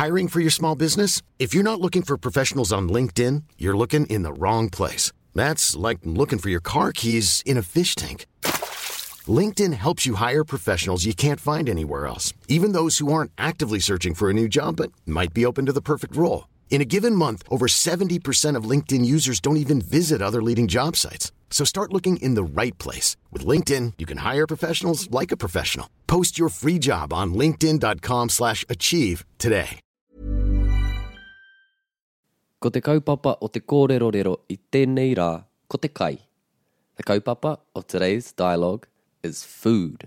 Hiring for your small business? If you're not looking for professionals on LinkedIn, you're looking in the wrong place. That's like looking for your car keys in a fish tank. LinkedIn helps you hire professionals you can't find anywhere else, even those who aren't actively searching for a new job but might be open to the perfect role. In a given month, over 70% of LinkedIn users don't even visit other leading job sites. So start looking in the right place. With LinkedIn, you can hire professionals like a professional. Post your free job on linkedin.com/achieve today. Ko te kaupapa o te kōrerorero I tēnei rā, ko te kai. The kaupapa of today's dialogue is food.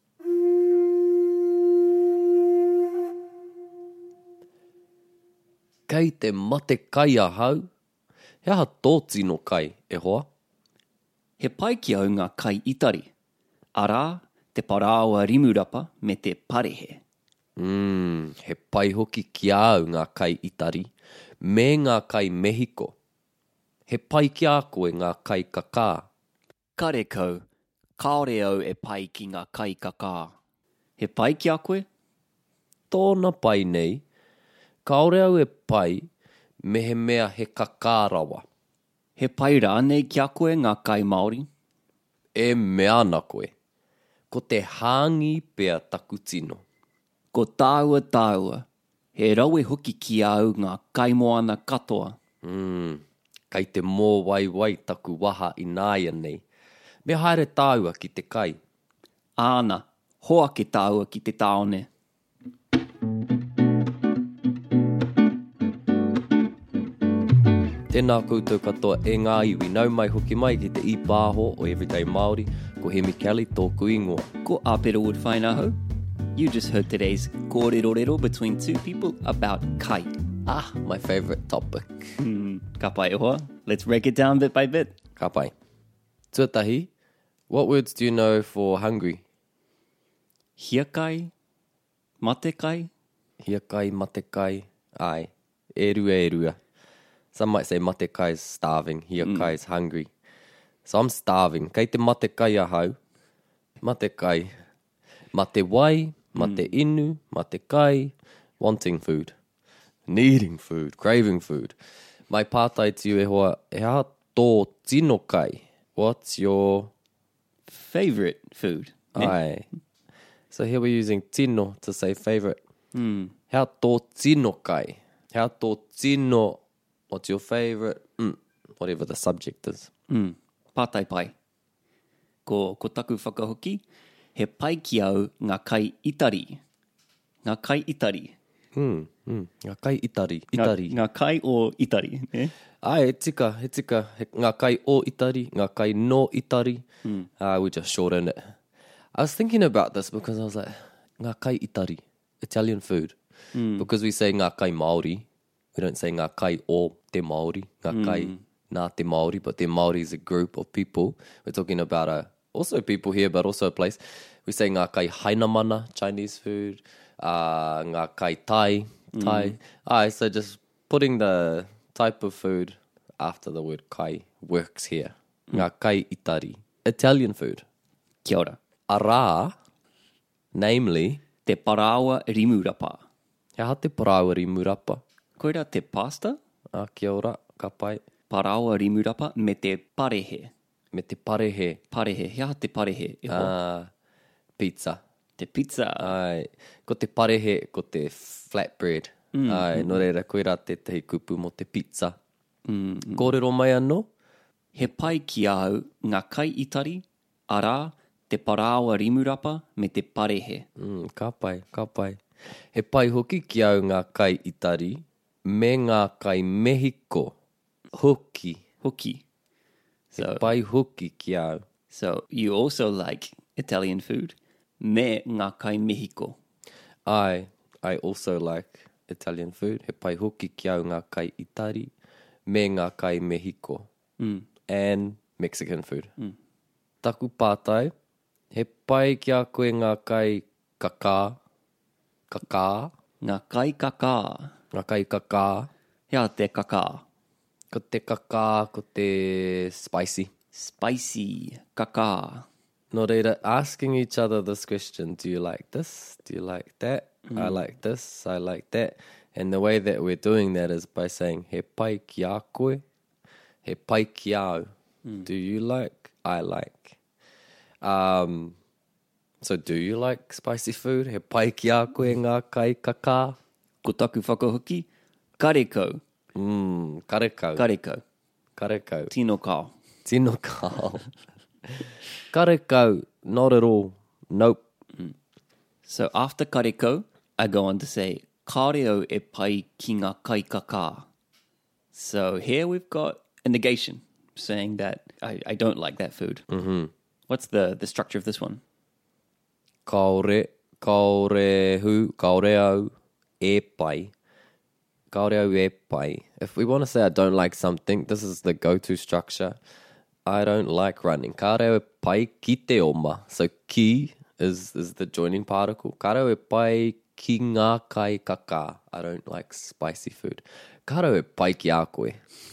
Kei te mate kai ahau, he aha tō tino kai, e hoa? He pai ki au ngā kai itari. Arā, te paraoa rimurapa me te parehe. He pai hoki ki au ngā kai itari, me ngā kai Mehiko. He pai ki a koe ngā kai kakā. Kare kau, kaore au e pai ki ngā kai kakā. He pai ki a koe? Tōna pai nei, kaore au e pai, me he mea he kakārawa. He pai rā nei ki a koe ngā kai Māori? E mea na koe. Ko te hāngi pea taku tino. Ko tāua, he rawe hoki ki au ngā kai moana katoa. Kai te mō wai taku waha I nāia nei. Me haere tāua ki te kai. Āna, hoa ke tāua ki te taone. Tēnā koutou katoa e ngā iwi nau mai hoki mai ki te I pāho o Everyday Māori, ko Hemi Kelly tōku ingoa. Ko āpera wood whainahau. You just heard today's kōrerorero between two people about kai. My favourite topic. Ka pai e hoa. Let's break it down bit by bit. Ka pai. Tuatahi, what words do you know for hungry? Hia kai, mate kai. Hia kai, mate kai, ai, erua. Some might say mate kai is starving, hia kai is hungry. So I'm starving. Kei te mate kai ahau. Mate kai. Mate wai, mate inu, mate kai. Wanting food. Needing food. Craving food. Mai pātai tiu e hoa, he aha tō tino kai. What's your Favorite food? ai? So here we're using tino to say favorite. He aha tō tino kai. He aha tō tino. What's your favorite? Whatever the subject is. Pātai pai. Ko taku whakahoki, he pai ki au ngā kai itari. Ngā kai itari. Ngā kai itari. Ngā kai o itari. Ai, he tika. Ngā kai o itari, ngā kai no itari. We just shorten it. I was thinking about this because I was like, ngā kai itari, Italian food. Because we say ngā kai Māori, we don't say ngā kai o te Māori, ngā kai nā te Māori, but te Māori is a group of people. We're talking about also people here, but also a place. We say ngā kai hainamana, Chinese food, ngā kai Thai. So just putting the type of food after the word kai works here. Ngā kai itari, Italian food. Kia ora. Arā, namely, Te paraoa rimurapa. he aha te parawa rimurapa. Koira te pasta, Kia ora, ka pai. paraoa rimurapa me te parehe. Me te parehe. Parehe, he aha te parehe. E hoa. Pizza. Te pizza. Ai, ko te parehe, ko te flatbread. Ai, no reira, koira te tehi kupu mo te pizza. Kōrero mai anō? He pai ki au ngā kai itari, arā, te paraoa rimurapa me te parehe. Ka pai. He pai hoki ki au ngā kai itari, me ngā kai Mehiko. Hoki. He pai hoki ki au. So you also like Italian food? Me ngā kai Mehiko. I also like Italian food. He pai hoki ki au ngā kai itari, me ngā kai Mehiko. And Mexican food. Taku pātai, he pai ki a koe ngā kai kakā. Ngā kai kakā. Ngā kai kakā. Hea te kakā. Ko te kakā, ko te spicy. Spicy kakā. No reira, asking each other this question, do you like this? Do you like that? I like this, I like that. And the way that we're doing that is by saying, he pai ki a koe, he pai ki au. Do you like? I like. So do you like spicy food? He pai ki a koe ngā kai kaka. Ko taku whakahoki, karekau. Karekau. Karekau. Karekau. Tino kao. Tino kao. Karekau. Not at all. Nope. So after karekau, I go on to say, kareo e pai ki ngā kai kaka. So here we've got a negation, saying that I don't like that food. Mm-hmm. What's the structure of this one? Kaore hu, kaore au, e pai. Kaore au e pai. If we want to say I don't like something, this is the go-to structure. I don't like running. Kaore au e pai ki te oma. So ki is the joining particle. Kaore au e pai ki ngā kai kaka. I don't like spicy food. Kaore au e pai ki a koe.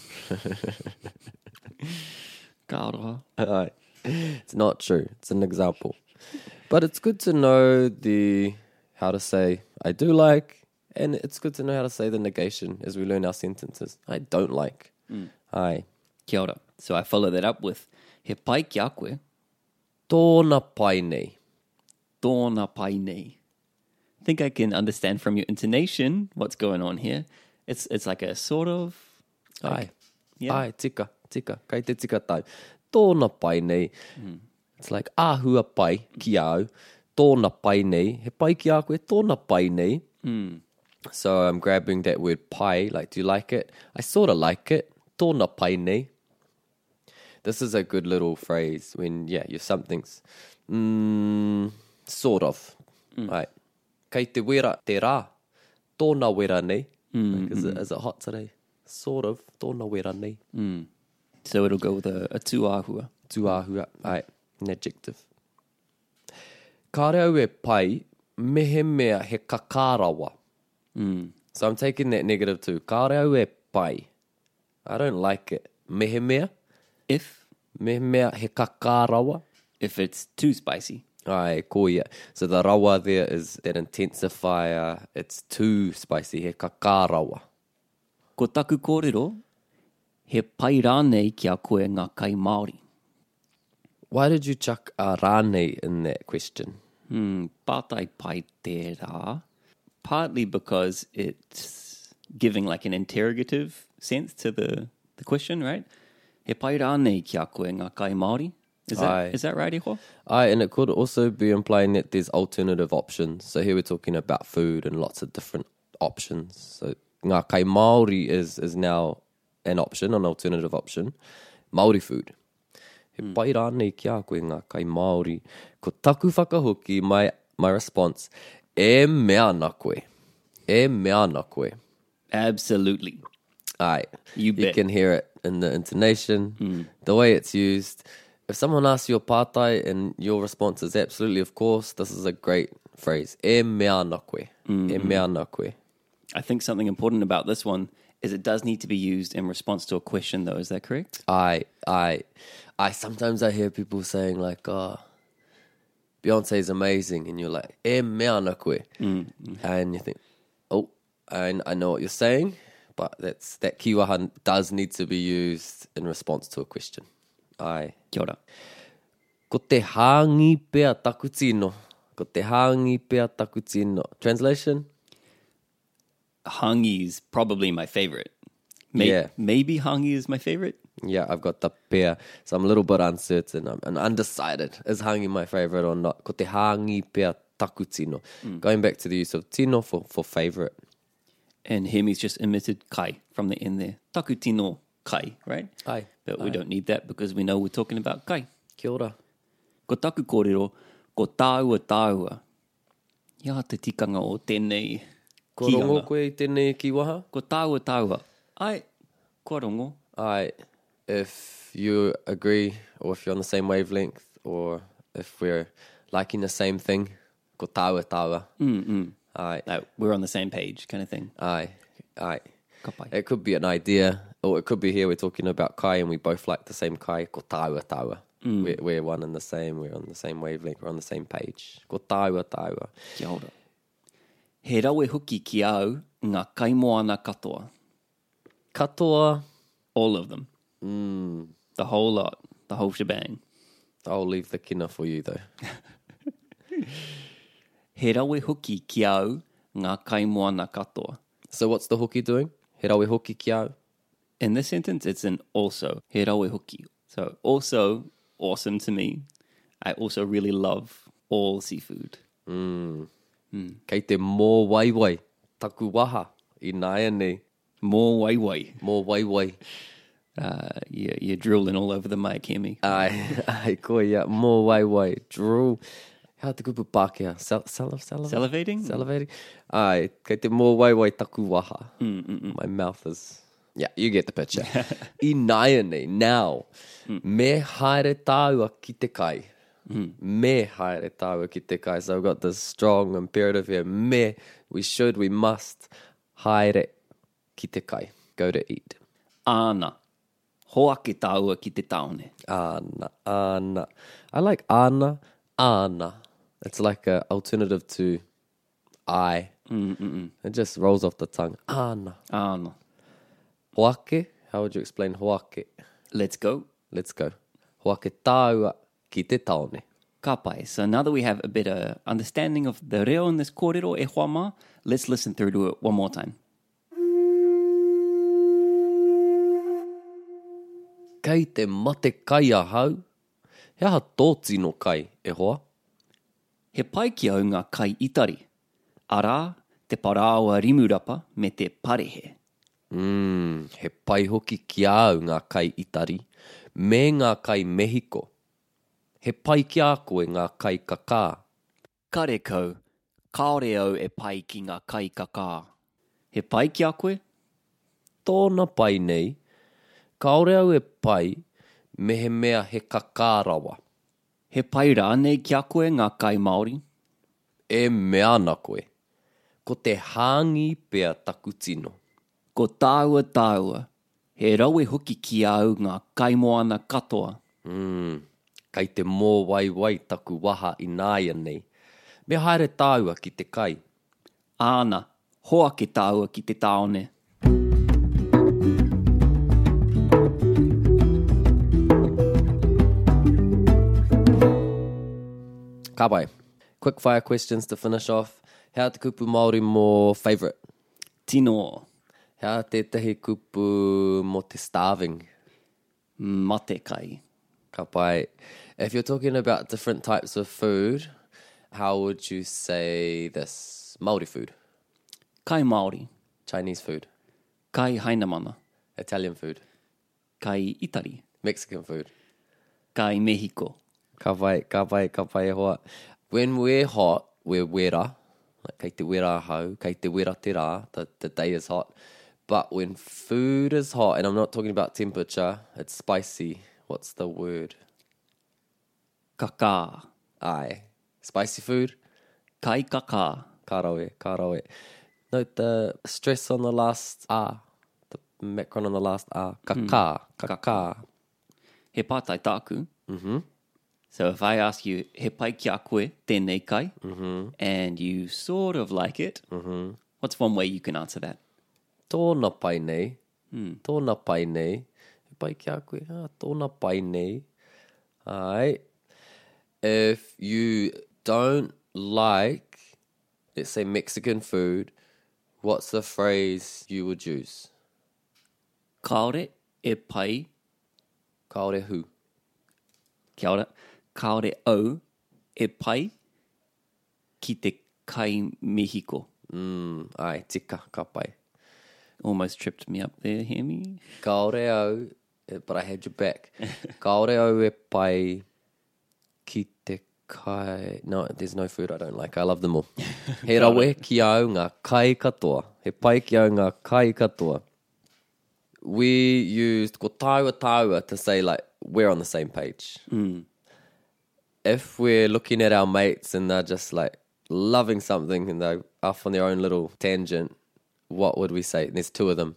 Kaora. It's not true. It's an example. But it's good to know how to say I do like, and it's good to know how to say the negation as we learn our sentences. I don't like. Ai. Kia ora. So I follow that up with, he pai ki a koe, Tōna pai nei. tōna pai nei. I think I can understand from your intonation what's going on here. It's like a sort of... Ai. Yeah. Ai, tika. Kai te tika tai. Tōna pai nei. It's like, āhua pai ki au. Tōna pai nei. He pai ki a koe, tōna pai nei. So I'm grabbing that word pai, like, do you like it? I sort of like it. Tōna pai nei. This is a good little phrase when, you're something's sort of. Right. Kei te wera te rā. Tōna wera nei. Like, is it hot today? Sort of. Tōna wera nei. So it'll go with a tuahua. Tuahua. Right. An adjective. Kāre au e pai, mehe mea he kakarawa. So I'm taking that negative too. Kāre au e pai. I don't like it. Mehe mea. If Mehe mea he kakarawa. it's too spicy. Ai, koia. So the rawa there is that intensifier. It's too spicy. He kakarawa. Ko taku kōrero, he pai rānei ki a koe ngā kai Māori. Why did you chuck a rānei in that question? Pātai pai te rā. Partly because it's giving like an interrogative sense to the question, right? He pai rānei ki a koe ngā kai Māori. Is that right, Iho? Aye, and it could also be implying that there's alternative options. So here we're talking about food and lots of different options. So ngā kai Māori is now an option, an alternative option. Māori food. He pai rānei ki a koe ngā kai Māori. Ko taku whakahoki, my response, e mea na koe. E mea na koe. Absolutely. Aye. You bet. can hear it in the intonation, the way it's used. If someone asks you a pātai and your response is absolutely, of course, this is a great phrase. E mea na koe. E mea na koe. I think something important about this one is it does need to be used in response to a question, though. Is that correct? I sometimes I hear people saying like, Beyonce's amazing, and you're like, e mea na koe. And you think, oh, I know what you're saying, but that kiwaha does need to be used in response to a question. Ai. Kia ora. Ko te hāngi pea taku tino. Ko te hāngi pea taku tino. Translation? Hangi is probably my favorite. Yeah. Maybe hangi is my favorite. Yeah, I've got the pea. So I'm a little bit uncertain. I'm undecided. Is hāngi my favorite or not? Ko te hāngi pea taku tino. Going back to the use of tino for favorite. And Hemi's just omitted kai from the end there. Taku tino kai, right? Ai. But we don't need that because we know we're talking about kai. Kia ora. Ko taku kōrero, ko tāua. Ia te tikanga o tēnei Ko kianga. rongo koe i tēnei kiwaha? Ko tāua. Ai, ko rongo. Ai. If you agree, or if you're on the same wavelength, or if we're liking the same thing, ko tāua. Ai. No, we're on the same page kind of thing. Ai. Ka pai. It could be an idea, or it could be here we're talking about kai and we both like the same kai. Ko tāua. We're one and the same. We're on the same wavelength. We're on the same page. Ko tāua. Kia ora. He rawe huki ki au ngā kaimoana katoa. Katoa. All of them. The whole lot. The whole shebang. I'll leave the kina for you, though. He rawe huki ki au ngā kaimoana katoa. So what's the hoki doing? He rawe hoki ki au. In this sentence, it's an also. He rawe huki. So also, awesome to me. I also really love all seafood. Kei te mō waiwai, taku waha, I nāia nei. More waiwai. Mō waiwai. You're drooling all over the mic, hear me? Ai, koe ia, mō waiwai, drool. Hea te kupu Pākehā, Salivating? Salivating? Ai, kei te mō waiwai taku waha. My mouth is... Yeah, you get the picture. I nāia nei, now. Me haere tāua ki te kai. Me haere tāua ki te kai. So I've got this strong imperative here. Me, we should, we must. Haere ki te kai. Go to eat. Ana. Hoake tāua ki te taone. Ana. I like ana. It's like an alternative to I. It just rolls off the tongue. Ana. Hoake. How would you explain hoake? Let's go. Let's go. Hoake tāua ki te taone. Ka pai. So now that we have a better understanding of the reo in this kōrero e hoa mā, let's listen through to it one more time. Kei te mate kai a hau, he aha tō tino kai e hoa. He pai ki au ngā kai itari. Arā, te parāua rimurapa me te parehe. He pai hoki ki au ngā kai itari, me ngā kai Mehiko. He pai ki a koe ngā kai kakā. Kare kau, kaore au e pai ki ngā kai kakā. He pai ki a koe? Tōna pai nei, kaore au e pai, me he mea he kakārawa. He pai rā nei ki a koe ngā kai Māori? E mea ana koe, ko te hāngi pea taku tino. Ko tāua, he rawe huki ki au ngā kaimoana katoa. Kei te mō waiwai taku waha I nāia nei. Me haere tāua ki te kai. Ana, hoake tāua ki te taone. Ka pai. Quick fire questions to finish off. Hea te kupu Māori mō favourite? Tino, Hea te tehi kupu mō te starving? mate kai. Ka pai. If you're talking about different types of food, how would you say this? Māori food, Kai Māori, Chinese food, kai hainamana, Italian food, kai Itari, Mexican food. kai Mehiko. Ka pai e hoa. When we're hot, we're wera. Like kei te wera hau, kei te wera te rā, the day is hot. But when food is hot, and I'm not talking about temperature, it's spicy. What's the word? Kakā, Ai. Spicy food? kai kakā. Karawe. Note the stress on the last R. The macron on the last R. Kaka. He pātai tāku. So if I ask you, he pai ki a koe tēnei kai, and you sort of like it, what's one way you can answer that? Tōna pai nei. Tōna pai nei. He pai ki a koe. Tōna pai nei. Ai. If you don't like, let's say, Mexican food, what's the phrase you would use? Kaore e pai, Kaore hu. kia ora, kaore au e pai ki te kai Mehiko. Ai, tika, ka pai. Almost tripped me up there, hear me? Kaore au, but I had your back. Kaore au e pai ki te kai... No, there's no food I don't like. I love them all. He rawe ki au ngā kai katoa. He pai ki au ngā kai katoa. We used ko tāua to say, like, we're on the same page. If we're looking at our mates and they're just, like, loving something and they're off on their own little tangent, what would we say? There's two of them.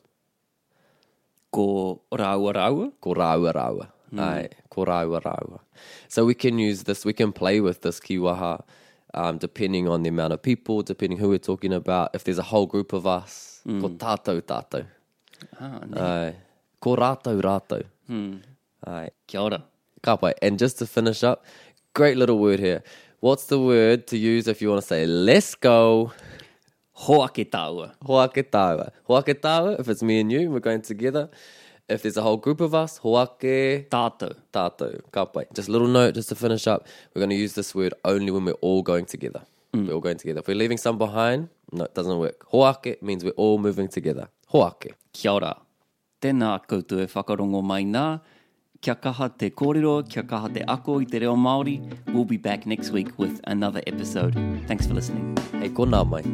Ko raua. Ko raua. Ai, ko raua. So we can use this, we can play with this ki waha. depending on the amount of people, depending who we're talking about. If there's a whole group of us, ko tātou tātou. Ai. Ko rātou rātou. Ai. Kia ora. Ka pai. And just to finish up, great little word here. What's the word to use if you want to say, let's go? Hoake tāua. Hoake tāua. Hoake tāua, if it's me and you, we're going together. If there's a whole group of us, hoake Tātou. tātou. Ka pai. Just a little note, just to finish up. We're going to use this word only when we're all going together. We're all going together. If we're leaving some behind, no, it doesn't work. Hoake means we're all moving together. Hoake. Kia ora. Tēnā koutou e whakarongo mai nā. Kia kaha te kōrero, kia kaha te ako i te reo Māori. We'll be back next week with another episode. Thanks for listening. Hei, ko nā mai.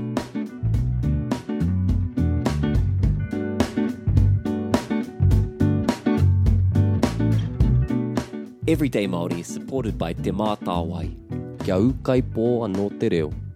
Everyday Māori is supported by Te Mā Tāwai. Kia ukai pō anō te reo.